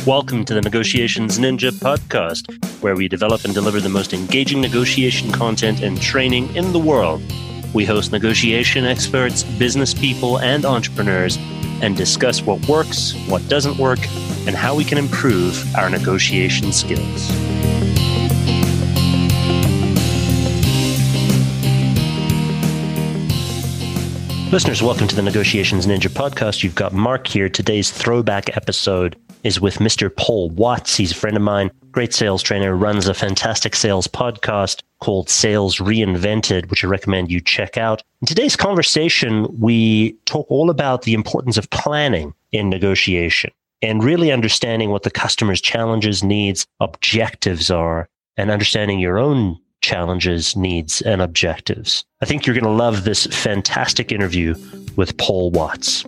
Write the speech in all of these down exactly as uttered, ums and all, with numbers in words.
Welcome to the Negotiations Ninja podcast, where we develop and deliver the most engaging negotiation content and training in the world. We host negotiation experts, business people, and entrepreneurs, and discuss what works, what doesn't work, and how we can improve our negotiation skills. Listeners, welcome to the Negotiations Ninja podcast. You've got Mark here. Today's throwback episode is with Mister Paul Watts. He's a friend of mine, great sales trainer, runs a fantastic sales podcast called Sales Reinvented, which I recommend you check out. In today's conversation, we talk all about the importance of planning in negotiation and really understanding what the customer's challenges, needs, objectives are, and understanding your own challenges, needs, and objectives. I think you're going to love this fantastic interview with Paul Watts.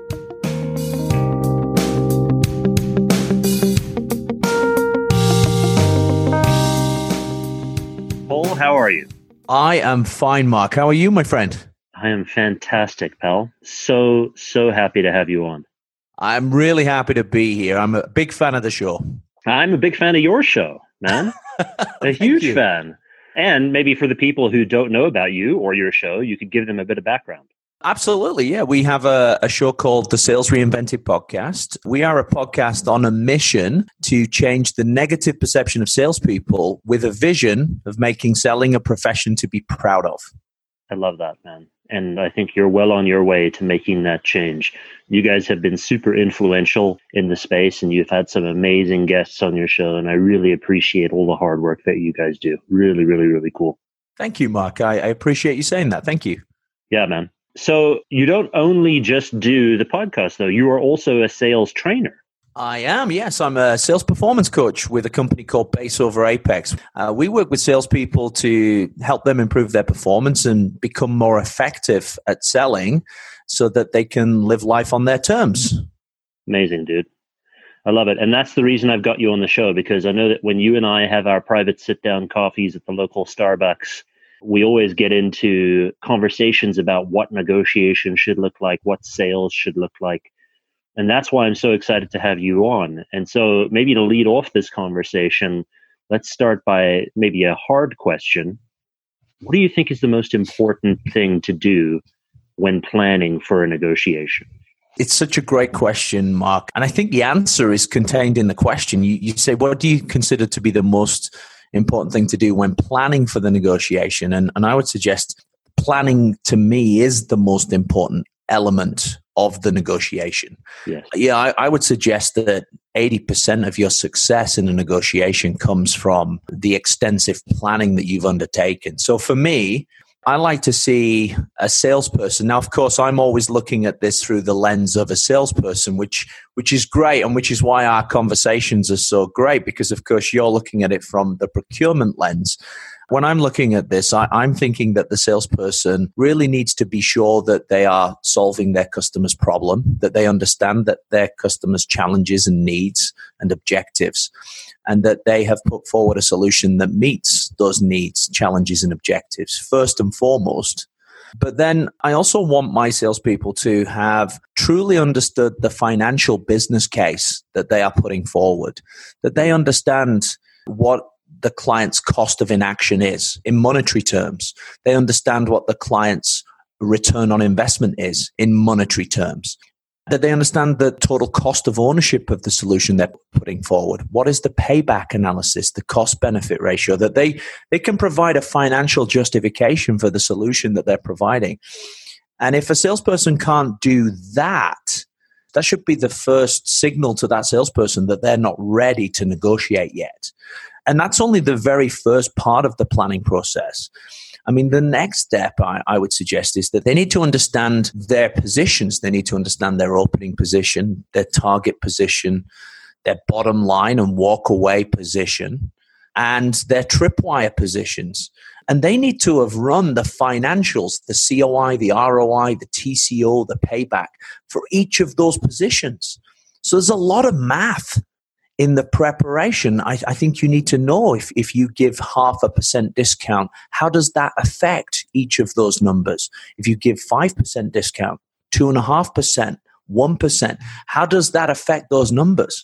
Paul, how are you? I am fine, Mark. How are you, my friend? I am fantastic, pal. So, so happy to have you on. I'm really happy to be here. I'm a big fan of the show. I'm a big fan of your show, man. A huge you. fan. And maybe for the people who don't know about you or your show, you could give them a bit of background. Absolutely, yeah. We have a, a show called the Sales Reinvented podcast. We are a podcast on a mission to change the negative perception of salespeople with a vision of making selling a profession to be proud of. I love that, man. And I think you're well on your way to making that change. You guys have been super influential in the space, and you've had some amazing guests on your show, and I really appreciate all the hard work that you guys do. Really, really, really cool. Thank you, Mark. I, I appreciate you saying that. Thank you. Yeah, man. So you don't only just do the podcast, though. You are also a sales trainer. I am, yes. I'm a sales performance coach with a company called Base Over Apex. Uh, we work with salespeople to help them improve their performance and become more effective at selling so that they can live life on their terms. Amazing, dude. I love it. And that's the reason I've got you on the show, because I know that when you and I have our private sit-down coffees at the local Starbucks, we always get into conversations about what negotiation should look like, what sales should look like. And that's why I'm so excited to have you on. And so maybe to lead off this conversation, let's start by maybe a hard question. What do you think is the most important thing to do when planning for a negotiation? It's such a great question, Mark. And I think the answer is contained in the question. You, you say, what do you consider to be the most important thing to do when planning for the negotiation? And, and I would suggest planning to me is the most important element of the negotiation. Yes. Yeah, I, I would suggest that eighty percent of your success in a negotiation comes from the extensive planning that you've undertaken. So for me, I like to see a salesperson. Now, of course, I'm always looking at this through the lens of a salesperson, which which is great, and which is why our conversations are so great, because, of course, you're looking at it from the procurement lens. When I'm looking at this, I, I'm thinking that the salesperson really needs to be sure that they are solving their customer's problem, that they understand that their customer's challenges and needs and objectives, and that they have put forward a solution that meets those needs, challenges, and objectives first and foremost. But then I also want my salespeople to have truly understood the financial business case that they are putting forward, that they understand what the client's cost of inaction is in monetary terms. They understand what the client's return on investment is in monetary terms. That they understand the total cost of ownership of the solution they're putting forward. What is the payback analysis, the cost-benefit ratio? That they, they can provide a financial justification for the solution that they're providing. And if a salesperson can't do that, that should be the first signal to that salesperson that they're not ready to negotiate yet. And that's only the very first part of the planning process. I mean, the next step I, I would suggest is that they need to understand their positions. They need to understand their opening position, their target position, their bottom line and walk away position, and their tripwire positions. And they need to have run the financials, the C O I, the R O I, the T C O, the payback for each of those positions. So there's a lot of math in the preparation. I, I think you need to know if, if you give half a percent discount, how does that affect each of those numbers? If you give five percent discount, two point five percent, one percent, how does that affect those numbers?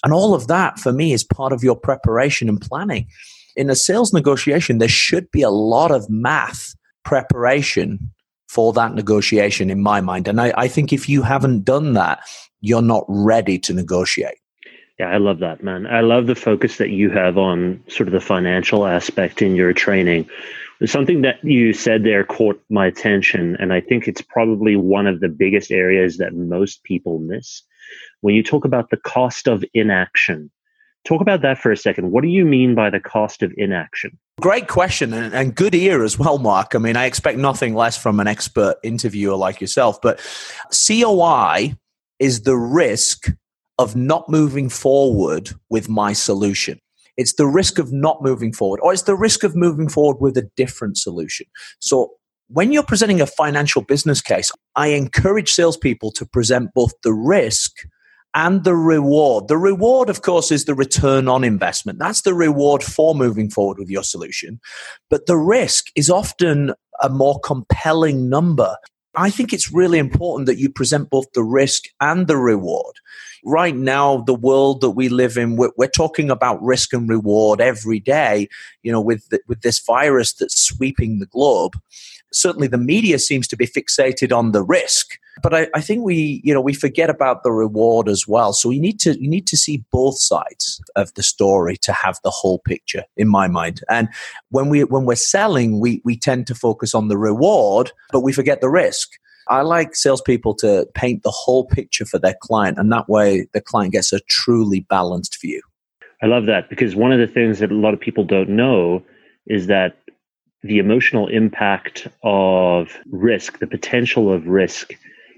And all of that, for me, is part of your preparation and planning. In a sales negotiation, there should be a lot of math preparation for that negotiation, in my mind. And I, I think if you haven't done that, you're not ready to negotiate. Yeah, I love that, man. I love the focus that you have on sort of the financial aspect in your training. Something that you said there caught my attention, and I think it's probably one of the biggest areas that most people miss. When you talk about the cost of inaction, talk about that for a second. What do you mean by the cost of inaction? Great question, and, and good ear as well, Mark. I mean, I expect nothing less from an expert interviewer like yourself, but C O I is the risk of not moving forward with my solution. It's the risk of not moving forward, or it's the risk of moving forward with a different solution. So when you're presenting a financial business case, I encourage salespeople to present both the risk and the reward. The reward, of course, is the return on investment. That's the reward for moving forward with your solution. But the risk is often a more compelling number. I think it's really important that you present both the risk and the reward. Right now, the world that we live in, we're, we're talking about risk and reward every day, you know, with the, with this virus that's sweeping the globe. Certainly the media seems to be fixated on the risk, but I, I think we, you know, we forget about the reward as well. So you need to, you need to see both sides of the story to have the whole picture, in my mind. And when we, when we're selling, we, we tend to focus on the reward, but we forget the risk. I like salespeople to paint the whole picture for their client, and that way the client gets a truly balanced view. I love that, because one of the things that a lot of people don't know is that the emotional impact of risk, the potential of risk,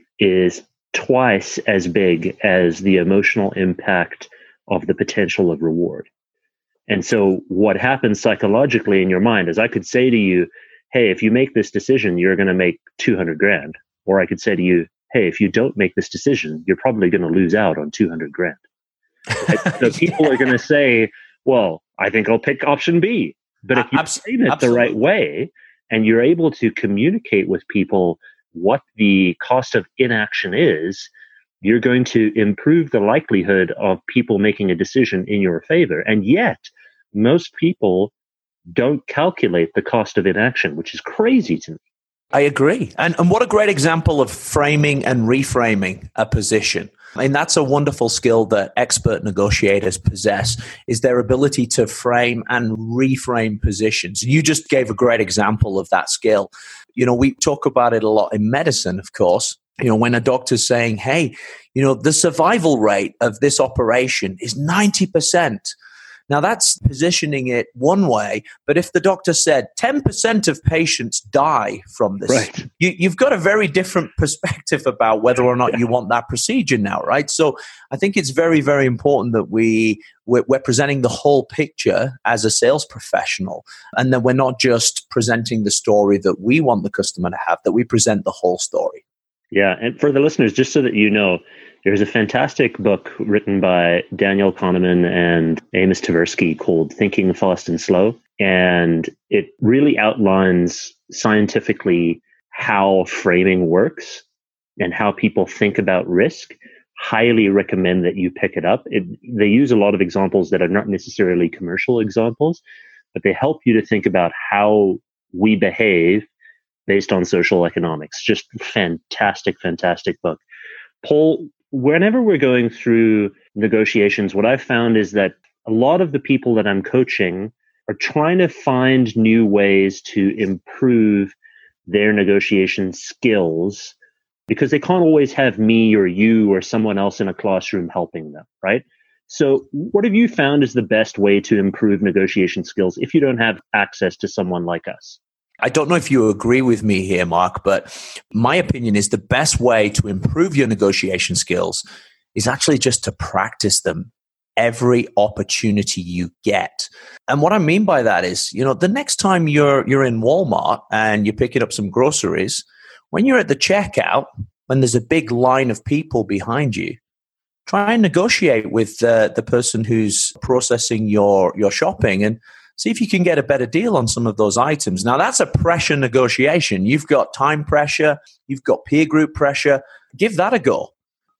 is twice as big as the emotional impact of the potential of reward. And so what happens psychologically in your mind is I could say to you, hey, if you make this decision, you're going to make two hundred grand. Or I could say to you, hey, if you don't make this decision, you're probably going to lose out on two hundred grand. Right? So people are going to say, well, I think I'll pick option B. But if you Abs- frame it absolutely. the right way and you're able to communicate with people what the cost of inaction is, you're going to improve the likelihood of people making a decision in your favor. And yet, most people don't calculate the cost of inaction, which is crazy to me. I agree. And, and what a great example of framing and reframing a position. And that's a wonderful skill that expert negotiators possess, is their ability to frame and reframe positions. You just gave a great example of that skill. You know, we talk about it a lot in medicine, of course. You know, when a doctor's saying, hey, you know, the survival rate of this operation is ninety percent. Now, that's positioning it one way, but if the doctor said ten percent of patients die from this, right. you, you've got a very different perspective about whether or not you want that procedure now, right? So I think it's very, very important that we, we're, we're presenting the whole picture as a sales professional, and that we're not just presenting the story that we want the customer to have, that we present the whole story. Yeah, and for the listeners, just so that you know, there's a fantastic book written by Daniel Kahneman and Amos Tversky called Thinking Fast and Slow. And it really outlines scientifically how framing works and how people think about risk. Highly recommend that you pick it up. It, they use a lot of examples that are not necessarily commercial examples, but they help you to think about how we behave based on social economics. Just fantastic, fantastic book. Paul, whenever we're going through negotiations, what I've found is that a lot of the people that I'm coaching are trying to find new ways to improve their negotiation skills because they can't always have me or you or someone else in a classroom helping them, right? So what have you found is the best way to improve negotiation skills if you don't have access to someone like us? I don't know if you agree with me here, Mark, but my opinion is the best way to improve your negotiation skills is actually just to practice them every opportunity you get. And what I mean by that is, you know, the next time you're you're in Walmart and you're picking up some groceries, when you're at the checkout, when there's a big line of people behind you, try and negotiate with uh, the person who's processing your your shopping and see if you can get a better deal on some of those items. Now, that's a pressure negotiation. You've got time pressure. You've got peer group pressure. Give that a go.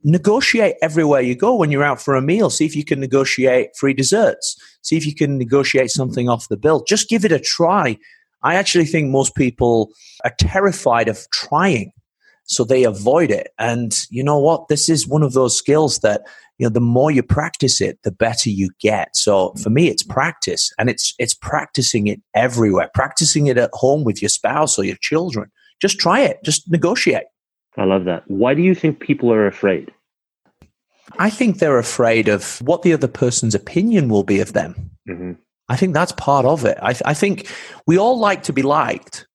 negotiate everywhere you go. When you're out for a meal, see if you can negotiate free desserts. See if you can negotiate something off the bill. Just give it a try. I actually think most people are terrified of trying, so they avoid it. And you know what? This is one of those skills that, you know, the more you practice it, the better you get. So for me, it's practice, and it's it's practicing it everywhere. Practicing it at home with your spouse or your children. Just try it. Just negotiate. I love that. Why do you think people are afraid? I think they're afraid of what the other person's opinion will be of them. Mm-hmm. I think that's part of it. I, th- I think we all like to be liked.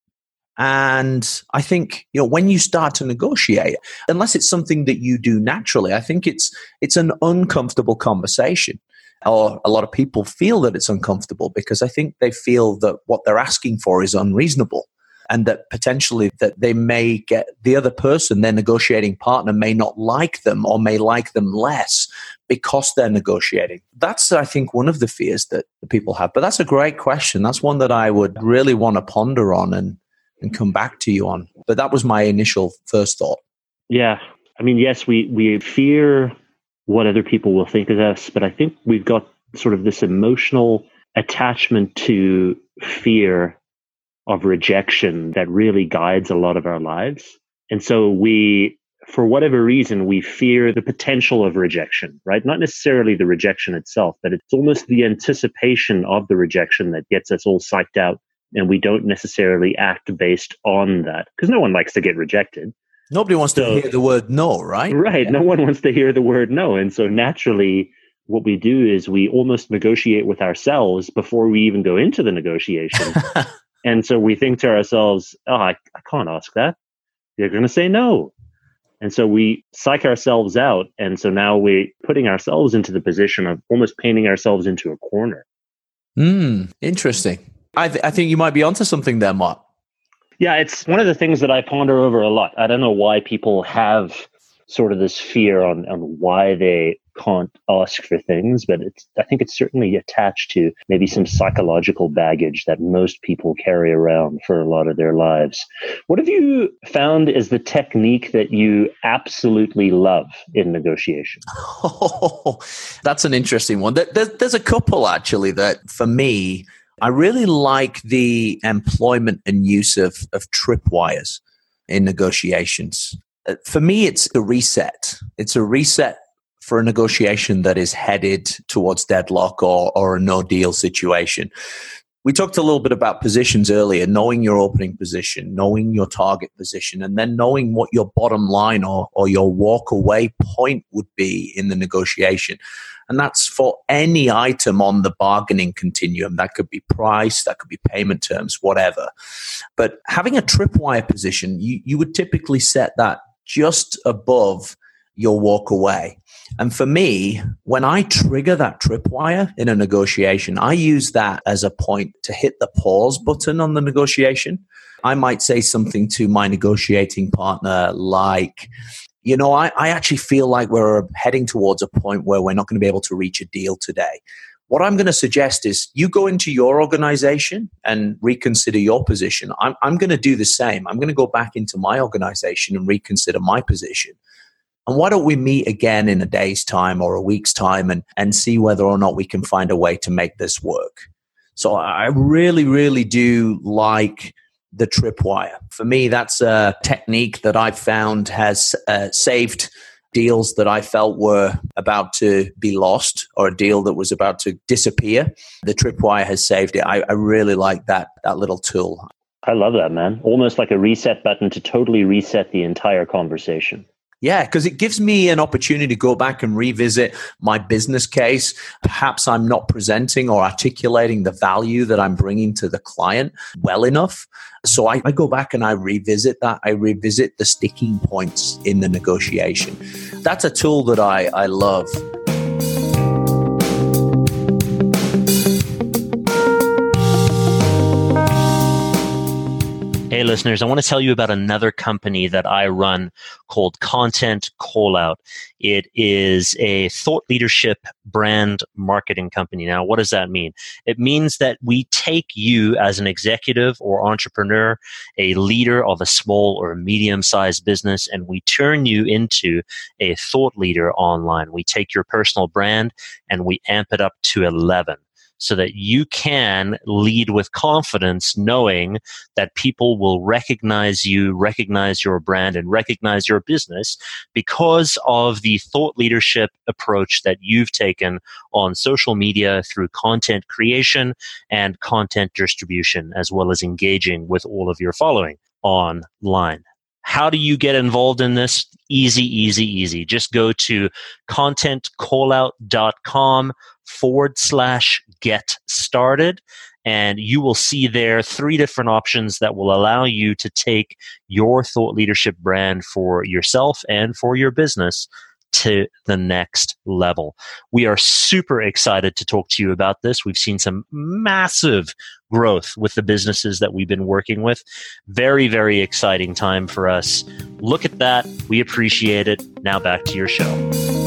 And I think, you know, when you start to negotiate, unless it's something that you do naturally, I think it's it's an uncomfortable conversation. Or a lot of people feel that it's uncomfortable because I think they feel that what they're asking for is unreasonable. And that potentially that they may get the other person, their negotiating partner, may not like them or may like them less because they're negotiating. That's, I think, one of the fears that the people have. But that's a great question. That's one that I would really want to ponder on and, and come back to you on. But that was my initial first thought. Yeah. I mean, yes, we, we fear what other people will think of us, but I think we've got sort of this emotional attachment to fear of rejection that really guides a lot of our lives. And so we, for whatever reason, we fear the potential of rejection, right? Not necessarily the rejection itself, but it's almost the anticipation of the rejection that gets us all psyched out, and we don't necessarily act based on that because no one likes to get rejected. Nobody wants so, to hear the word no, right? Right. Yeah. No one wants to hear the word no. And so naturally, what we do is we almost negotiate with ourselves before we even go into the negotiation. And so we think to ourselves, oh, I, I can't ask that. They're going to say no. And so we psych ourselves out. And so now we're putting ourselves into the position of almost painting ourselves into a corner. Mm, interesting. I, th- I think you might be onto something there, Mark. Yeah, it's one of the things that I ponder over a lot. I don't know why people have sort of this fear on, on why they can't ask for things, but it's, I think it's certainly attached to maybe some psychological baggage that most people carry around for a lot of their lives. What have you found is the technique that you absolutely love in negotiation? Oh, that's an interesting one. There's, there's a couple actually that for me, I really like the employment and use of, of tripwires in negotiations. For me, it's a reset. It's a reset for a negotiation that is headed towards deadlock or, or a no-deal situation. We talked a little bit about positions earlier, knowing your opening position, knowing your target position, and then knowing what your bottom line or, or your walk-away point would be in the negotiation. And that's for any item on the bargaining continuum. That could be price, that could be payment terms, whatever. But having a tripwire position, you, you would typically set that just above your walk away. And for me, when I trigger that tripwire in a negotiation, I use that as a point to hit the pause button on the negotiation. I might say something to my negotiating partner like, you know, I, I actually feel like we're heading towards a point where we're not going to be able to reach a deal today. What I'm going to suggest is you go into your organization and reconsider your position. I'm, I'm going to do the same. I'm going to go back into my organization and reconsider my position. And why don't we meet again in a day's time or a week's time and, and see whether or not we can find a way to make this work? So I really, really do like the tripwire. For me, that's a technique that I've found has uh, saved deals that I felt were about to be lost or a deal that was about to disappear. The tripwire has saved it. I, I really like that, that little tool. I love that, man. Almost like a reset button to totally reset the entire conversation. Yeah, because it gives me an opportunity to go back and revisit my business case. Perhaps I'm not presenting or articulating the value that I'm bringing to the client well enough. So I, I go back and I revisit that. I revisit the sticking points in the negotiation. That's a tool that I, I love. Hey, listeners, I want to tell you about another company that I run called Content Callout. It is a thought leadership brand marketing company. Now, what does that mean? It means that we take you as an executive or entrepreneur, a leader of a small or medium-sized business, and we turn you into a thought leader online. We take your personal brand and we amp it up to eleven. So that you can lead with confidence, knowing that people will recognize you, recognize your brand, and recognize your business because of the thought leadership approach that you've taken on social media through content creation and content distribution, as well as engaging with all of your following online. How do you get involved in this? Easy, easy, easy. Just go to contentcallout.com forward slash get started. And you will see there three different options that will allow you to take your thought leadership brand for yourself and for your business to the next level. We are super excited to talk to you about this. We've seen some massive growth with the businesses that we've been working with. Very, very exciting time for us. Look at that. We appreciate it. Now back to your show.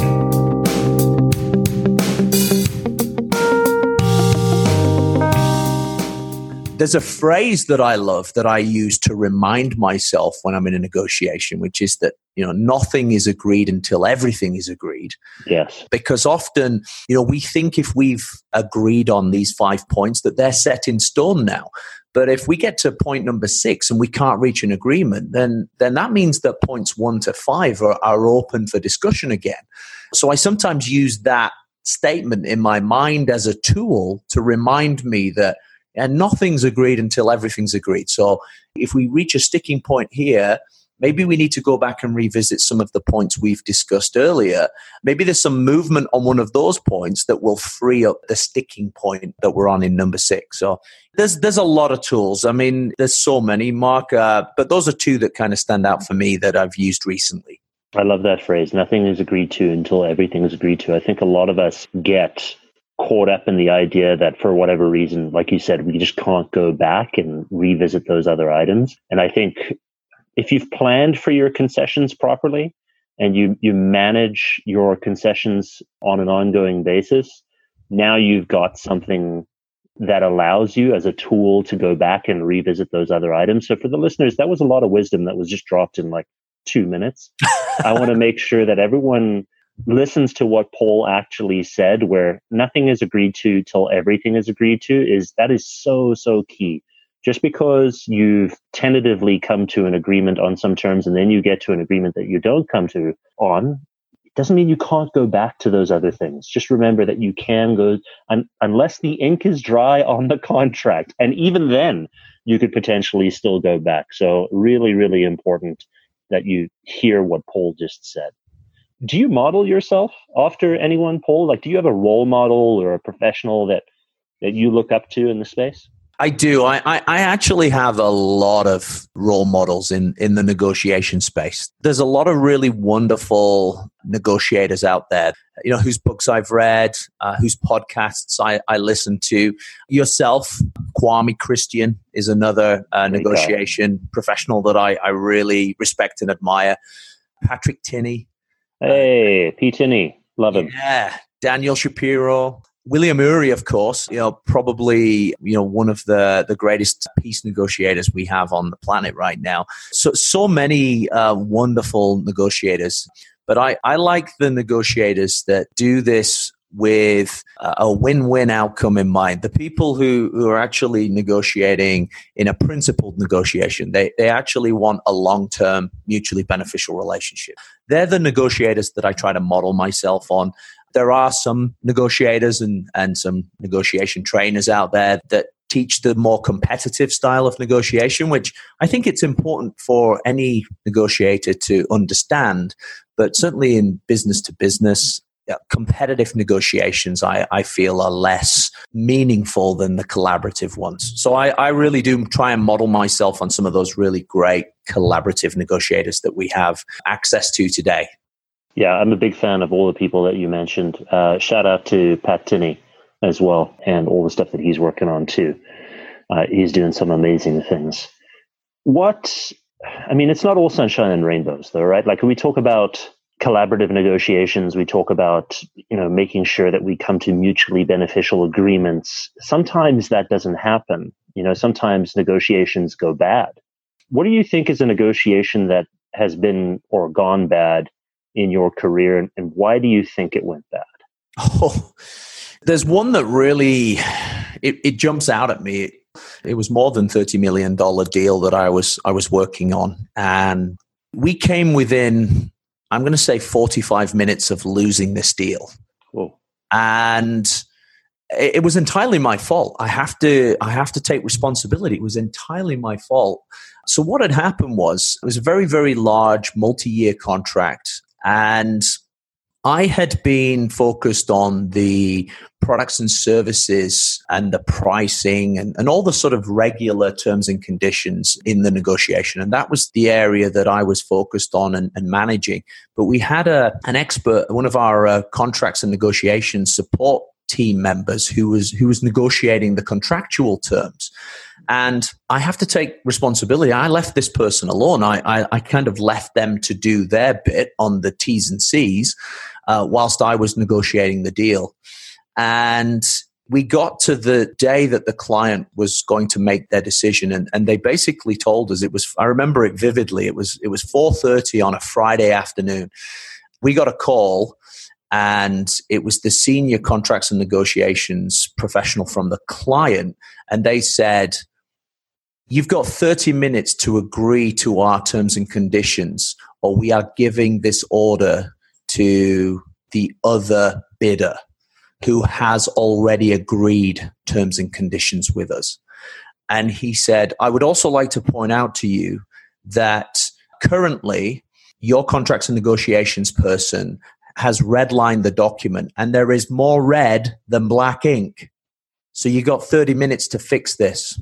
There's a phrase that I love that I use to remind myself when I'm in a negotiation, which is that, you know, nothing is agreed until everything is agreed. Yes. Because often, you know, we think if we've agreed on these five points that they're set in stone now. But if we get to point number six and we can't reach an agreement, then, then that means that points one to five are, are open for discussion again. So I sometimes use that statement in my mind as a tool to remind me that and nothing's agreed until everything's agreed. So if we reach a sticking point here, maybe we need to go back and revisit some of the points we've discussed earlier. Maybe there's some movement on one of those points that will free up the sticking point that we're on in number six. So there's there's a lot of tools. I mean, there's so many, Mark, uh, but those are two that kind of stand out for me that I've used recently. I love that phrase. Nothing is agreed to until everything is agreed to. I think a lot of us get caught up in the idea that for whatever reason, like you said, we just can't go back and revisit those other items. And I think if you've planned for your concessions properly and you, you manage your concessions on an ongoing basis, now you've got something that allows you as a tool to go back and revisit those other items. So for the listeners, that was a lot of wisdom that was just dropped in like two minutes. I want to make sure that everyone listens to what Paul actually said, where nothing is agreed to till everything is agreed to. Is that is so, so key. Just because you've tentatively come to an agreement on some terms and then you get to an agreement that you don't come to on, it doesn't mean you can't go back to those other things. Just remember that you can go, un- unless the ink is dry on the contract. And even then, you could potentially still go back. So really, really important that you hear what Paul just said. Do you model yourself after anyone, Paul? Like, do you have a role model or a professional that, that you look up to in the space? I do. I, I, I actually have a lot of role models in, in the negotiation space. There's a lot of really wonderful negotiators out there, you know, whose books I've read, uh, whose podcasts I, I listen to. Yourself, Kwame Christian is another uh, negotiation okay. professional that I, I really respect and admire. Patrick Tinney. Hey, P. Tinney. Love him. Yeah. Daniel Shapiro. William Ury, of course, you know, probably, you know, one of the, the greatest peace negotiators we have on the planet right now. So, so many uh, wonderful negotiators. But I, I like the negotiators that do this with a win-win outcome in mind. The people who, who are actually negotiating in a principled negotiation, they, they actually want a long-term, mutually beneficial relationship. They're the negotiators that I try to model myself on. There are some negotiators and, and some negotiation trainers out there that teach the more competitive style of negotiation, which I think it's important for any negotiator to understand. But certainly in business to business, yeah, competitive negotiations, I, I feel, are less meaningful than the collaborative ones. So I, I really do try and model myself on some of those really great collaborative negotiators that we have access to today. Yeah, I'm a big fan of all the people that you mentioned. Uh, shout out to Pat Tinney as well, and all the stuff that he's working on too. Uh, he's doing some amazing things. What, I mean, it's not all sunshine and rainbows, though, right? Like, when we talk about collaborative negotiations, we talk about, you know, making sure that we come to mutually beneficial agreements. Sometimes that doesn't happen. You know, sometimes negotiations go bad. What do you think is a negotiation that has been or gone bad in your career, and, and why do you think it went bad? Oh, there's one that really, it, it jumps out at me. It was more than thirty million dollars deal that I was I was working on. And we came within, I'm going to say forty-five minutes of losing this deal. Whoa. And it, it was entirely my fault. I have to I have to take responsibility. It was entirely my fault. So what had happened was, it was a very, very large multi-year contract. And I had been focused on the products and services and the pricing and, and all the sort of regular terms and conditions in the negotiation. And that was the area that I was focused on and, and managing. But we had a an expert, one of our uh, contracts and negotiations support team members who was who was negotiating the contractual terms. And I have to take responsibility. I left this person alone. I, I, I kind of left them to do their bit on the T's and C's uh, whilst I was negotiating the deal. And we got to the day that the client was going to make their decision. And, and they basically told us, it was, I remember it vividly. It was, it was four thirty on a Friday afternoon. We got a call, and it was the senior contracts and negotiations professional from the client. And they said, you've got thirty minutes to agree to our terms and conditions, or we are giving this order to the other bidder who has already agreed terms and conditions with us. And he said, I would also like to point out to you that currently your contracts and negotiations person has redlined the document, and there is more red than black ink. So you got thirty minutes to fix this.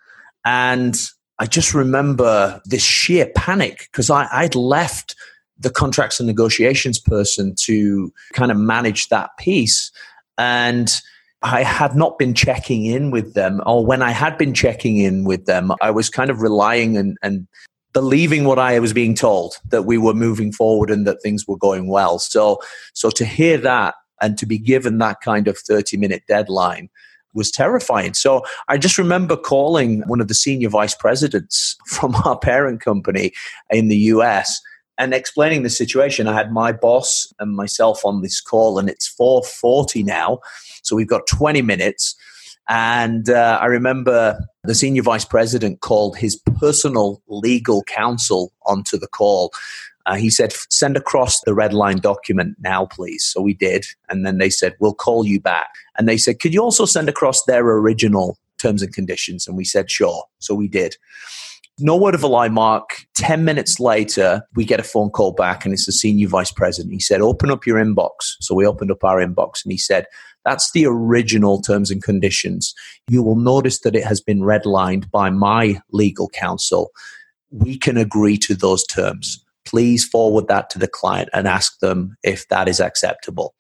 And I just remember this sheer panic, because I'd left the contracts and negotiations person to kind of manage that piece. And I had not been checking in with them, or when I had been checking in with them, I was kind of relying and, and believing what I was being told, that we were moving forward and that things were going well. So, so to hear that and to be given that kind of thirty minute deadline was terrifying. So I just remember calling one of the senior vice presidents from our parent company in the U S and explaining the situation. I had my boss and myself on this call, and it's four forty now. So we've got twenty minutes. And uh, I remember the senior vice president called his personal legal counsel onto the call. Uh, he said, send across the red line document now, please. So we did. And then they said, we'll call you back. And they said, could you also send across their original terms and conditions? And we said, sure. So we did. No word of a lie, Mark. ten minutes later, we get a phone call back, and it's the senior vice president. He said, open up your inbox. So we opened up our inbox, and he said, that's the original terms and conditions. You will notice that it has been redlined by my legal counsel. We can agree to those terms. Please forward that to the client and ask them if that is acceptable.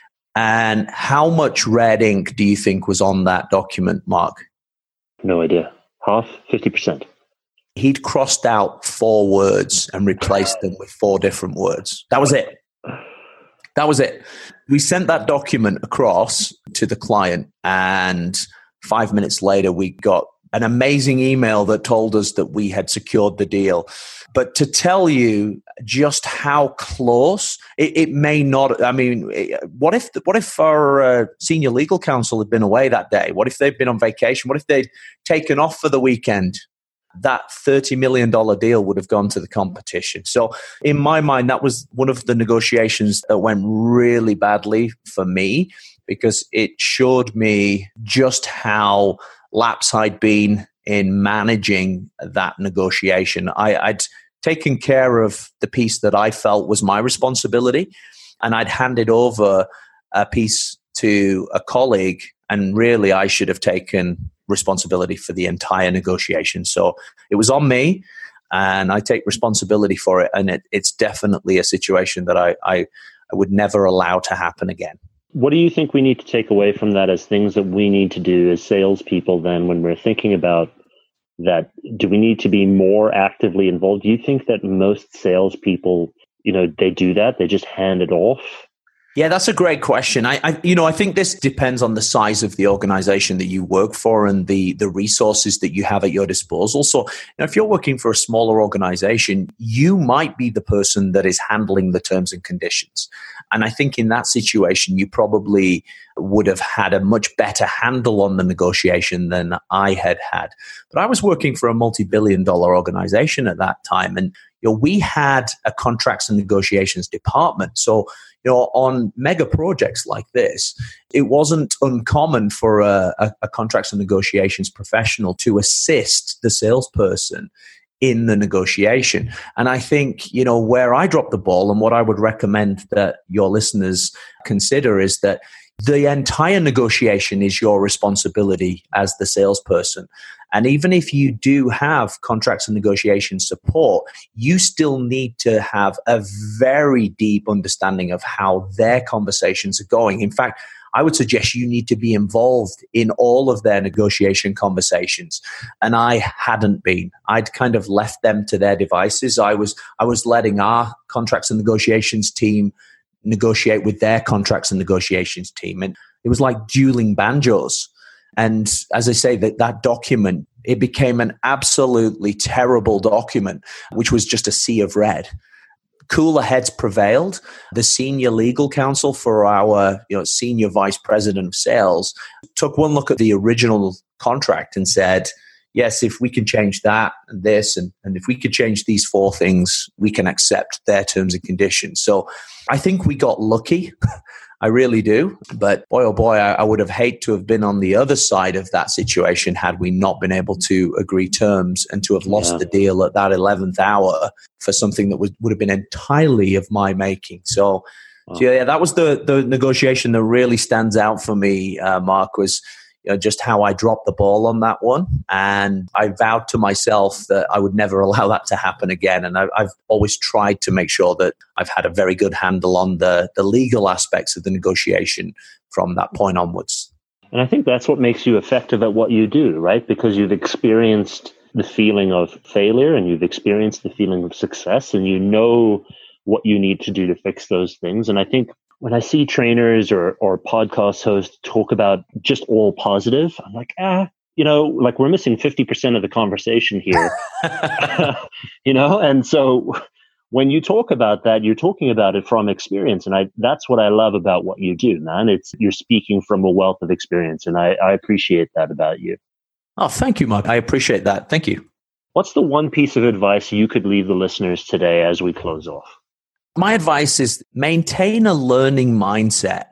And how much red ink do you think was on that document, Mark? No idea. Half? fifty percent. He'd crossed out four words and replaced them with four different words. That was it. That was it. We sent that document across to the client, and five minutes later, we got an amazing email that told us that we had secured the deal. But to tell you just how close, it, it may not, I mean, what if what if our uh, senior legal counsel had been away that day? What if they'd been on vacation? What if they'd taken off for the weekend? That thirty million dollars deal would have gone to the competition. So in my mind, that was one of the negotiations that went really badly for me, because it showed me just how lapse I'd been in managing that negotiation. I, I'd taken care of the piece that I felt was my responsibility, and I'd handed over a piece to a colleague, and really I should have taken responsibility for the entire negotiation. So it was on me, and I take responsibility for it. And it, it's definitely a situation that I, I, I would never allow to happen again. What do you think we need to take away from that as things that we need to do as salespeople then, when we're thinking about that do we need to be more actively involved? Do you think that most salespeople, you know, they do that? They just hand it off? Yeah, that's a great question. I, I, you know, I think this depends on the size of the organization that you work for and the the resources that you have at your disposal. So, you know, if you're working for a smaller organization, you might be the person that is handling the terms and conditions. And I think in that situation, you probably would have had a much better handle on the negotiation than I had had. But I was working for a multi-billion dollar organization at that time, and you know, we had a contracts and negotiations department. So, you know, on mega projects like this, it wasn't uncommon for a, a, a contracts and negotiations professional to assist the salesperson in the negotiation. And I think, you know, where I dropped the ball and what I would recommend that your listeners consider is that the entire negotiation is your responsibility as the salesperson. And even if you do have contracts and negotiation support, you still need to have a very deep understanding of how their conversations are going. In fact, I would suggest you need to be involved in all of their negotiation conversations. And I hadn't been. I'd kind of left them to their devices. I was I was letting our contracts and negotiations team negotiate with their contracts and negotiations team. And it was like dueling banjos. And as I say, that, that document, it became an absolutely terrible document, which was just a sea of red. Cooler heads prevailed. The senior legal counsel for our you know, senior vice president of sales took one look at the original contract and said, yes, if we can change that and this, and, and if we could change these four things, we can accept their terms and conditions. So I think we got lucky. I really do. But boy, oh boy, I, I would have hated to have been on the other side of that situation had we not been able to agree terms and to have lost yeah. the deal at that eleventh hour for something that was, would have been entirely of my making. So, wow. so yeah, that was the, the negotiation that really stands out for me, uh, Mark, was you know, just how I dropped the ball on that one. And I vowed to myself that I would never allow that to happen again. And I, I've always tried to make sure that I've had a very good handle on the, the legal aspects of the negotiation from that point onwards. And I think that's what makes you effective at what you do, right? Because you've experienced the feeling of failure and you've experienced the feeling of success, and you know what you need to do to fix those things. And I think when I see trainers or, or podcast hosts talk about just all positive, I'm like, ah, you know, like we're missing fifty percent of the conversation here, you know? And so when you talk about that, you're talking about it from experience. And I, that's what I love about what you do, man. It's, you're speaking from a wealth of experience. And I, I appreciate that about you. Oh, thank you, Mark. I appreciate that. Thank you. What's the one piece of advice you could leave the listeners today as we close off? My advice is maintain a learning mindset.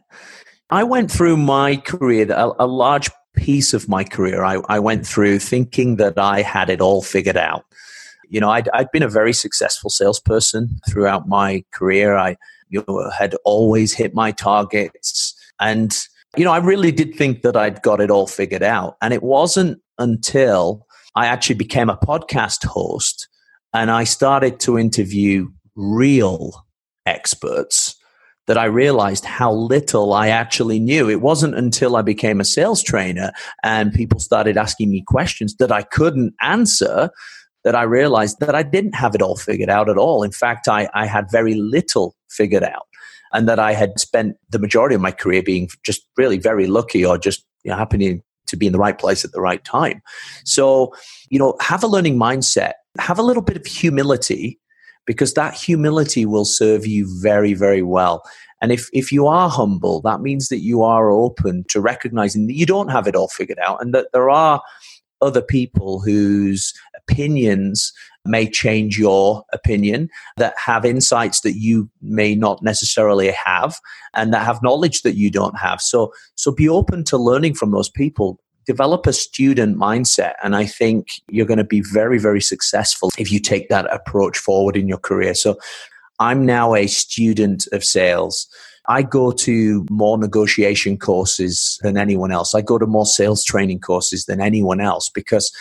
I went through my career, a, a large piece of my career, I, I went through thinking that I had it all figured out. You know, I'd, I'd been a very successful salesperson throughout my career. I you know, had always hit my targets. And, you know, I really did think that I'd got it all figured out. And it wasn't until I actually became a podcast host and I started to interview real experts that I realized how little I actually knew. It wasn't until I became a sales trainer and people started asking me questions that I couldn't answer that I realized that I didn't have it all figured out at all. In fact, I, I had very little figured out, and that I had spent the majority of my career being just really very lucky or just you know, happening to be in the right place at the right time. So, you know, have a learning mindset, have a little bit of humility, because that humility will serve you very, very well. And if, if you are humble, that means that you are open to recognizing that you don't have it all figured out and that there are other people whose opinions may change your opinion, that have insights that you may not necessarily have, and that have knowledge that you don't have. So, so be open to learning from those people. Develop a student mindset, and I think you're going to be very, very successful if you take that approach forward in your career. So I'm now a student of sales. I go to more negotiation courses than anyone else. I go to more sales training courses than anyone else because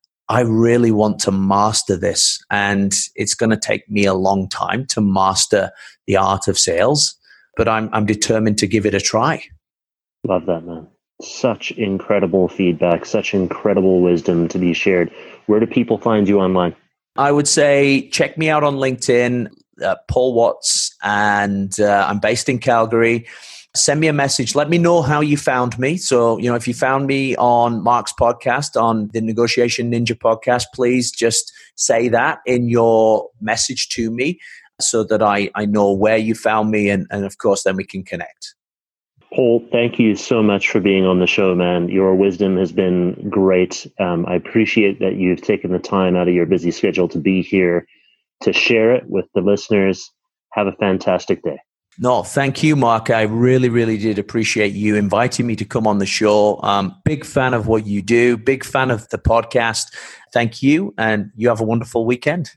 I really want to master this, and it's going to take me a long time to master the art of sales, but I'm I'm determined to give it a try. Love that, man. Such incredible feedback, such incredible wisdom to be shared. where do people find you online? I would say check me out on LinkedIn, uh, Paul Watts, and uh, I'm based in Calgary. Send me a message. Let me know how you found me. So, you know, if you found me on Mark's podcast, on the Negotiation Ninja podcast, please just say that in your message to me so that I, I know where you found me. And, and of course, then we can connect. Paul, thank you so much for being on the show, man. Your wisdom has been great. Um, I appreciate that you've taken the time out of your busy schedule to be here to share it with the listeners. Have a fantastic day. No, thank you, Mark. I really, really did appreciate you inviting me to come on the show. Um, big fan of what you do. Big fan of the podcast. Thank you, and you have a wonderful weekend.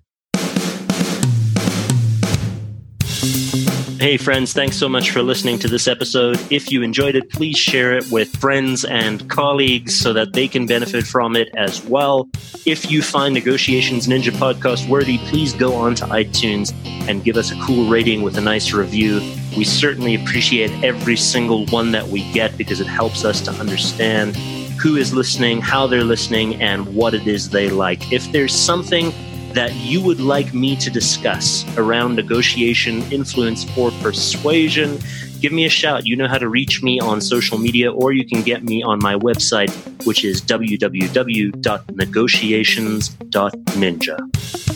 Hey friends, thanks so much for listening to this episode. If you enjoyed it, please share it with friends and colleagues so that they can benefit from it as well. If you find Negotiations Ninja podcast worthy, please go on to iTunes and give us a cool rating with a nice review. We certainly appreciate every single one that we get because it helps us to understand who is listening, how they're listening, and what it is they like. If there's something that you would like me to discuss around negotiation, influence, or persuasion, give me a shout. You know how to reach me on social media, or you can get me on my website, which is w w w dot negotiations dot ninja.